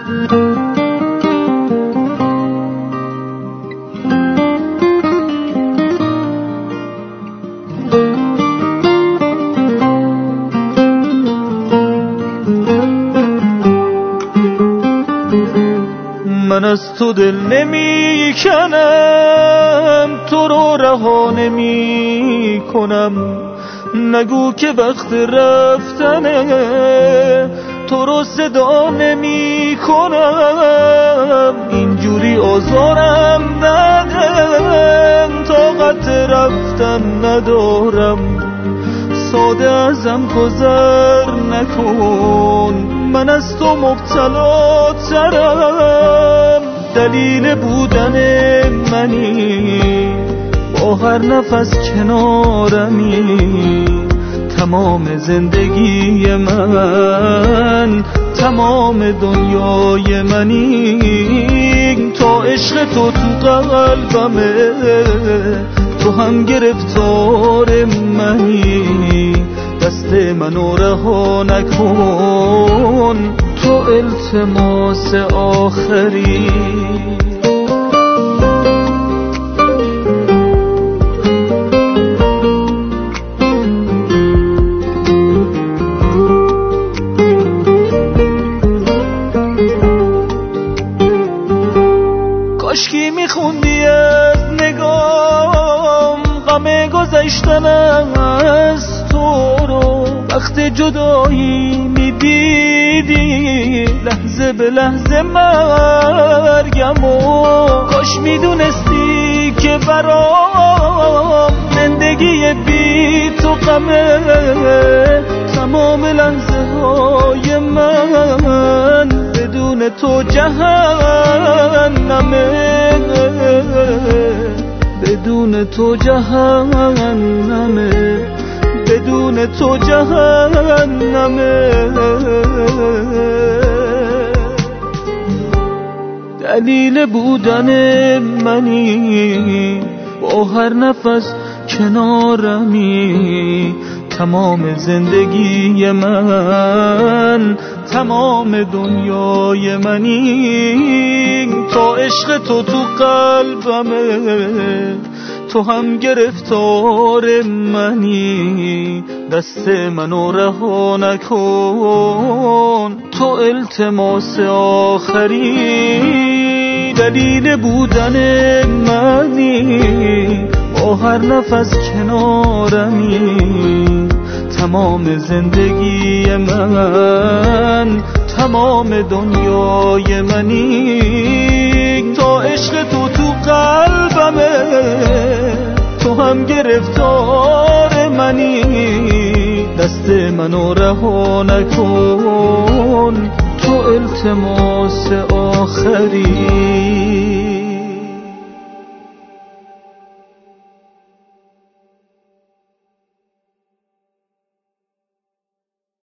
من از تو دل نمی کنم، تو رو رها نمی کنم. نگو که وقت رفتنه، تو رو صدا نمی کنم. اینجوری آزارم نده، طاقت رفتن ندارم. ساده ازم گذر نکن، من از تو مبتلا ترم. دلیل بودن منی، با هر نفس کنارمی. تمام زندگی من، تمام دنیای منی. تا عشق تو قلبمه، تو هم گرفتار منی. دست منو رها نکن، تو التماس آخری. کاشکی میخوندی از نگام غم گذشتن از تو رو. وقت جدایی میدیدی لحظه به لحظه مرگم. و کاش میدونستی که برام زندگی بی تو غمه. تمام لحظه های من بدون تو جهنمه. بدون تو جهنمه، بدون تو جهنمه. دلیل بودن منی، با هر نفس کنارمی. تمام زندگی من، تمام دنیای منی. تا عشق تو قلبمه، تو هم گرفتار منی. دست منو رها نکن، تو التماس آخری. دلیل بودن منی، با هر نفس کنارمی. تمام زندگی من، تمام دنیای منی. تا عشق تو قلبمه، تو هم گرفتار منی. دست منو رها نکن، تو التماس آخری.